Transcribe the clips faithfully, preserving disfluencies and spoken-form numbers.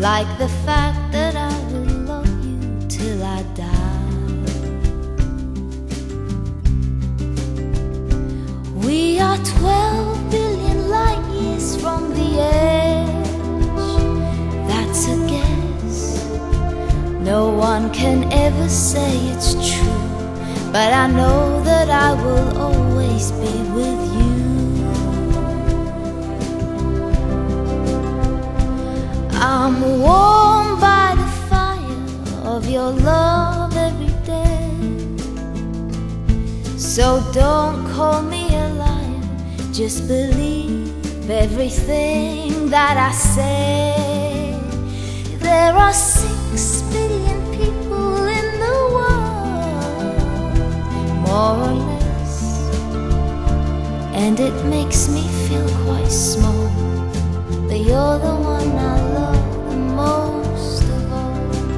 like the fact that I will love you till I die. We are twelve billion light years from the edge. That's a guess. No one can ever say it's true, but I know that I will always be with you. I'm warmed by the fire of your love every day. So don't call me a liar, just believe everything that I say. There are six billion people in the world, more or less, and it makes me feel quite small, but you're the one I love the most of all.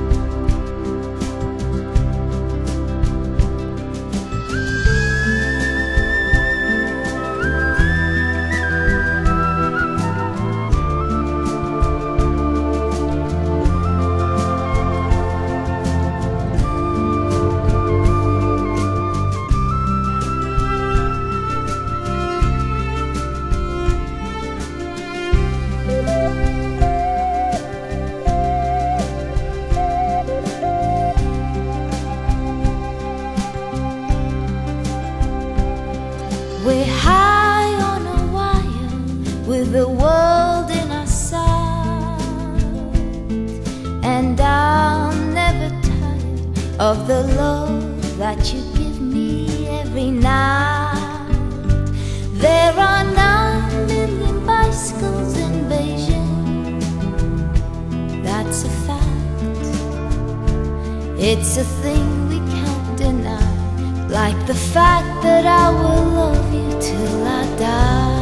We're high on a wire with the world in our sight, and I'm never tired of the love that you give me every night. There are nine million bicycles in Beijing, that's a fact. It's a thing we can't deny, like the fact that I will love you till I die.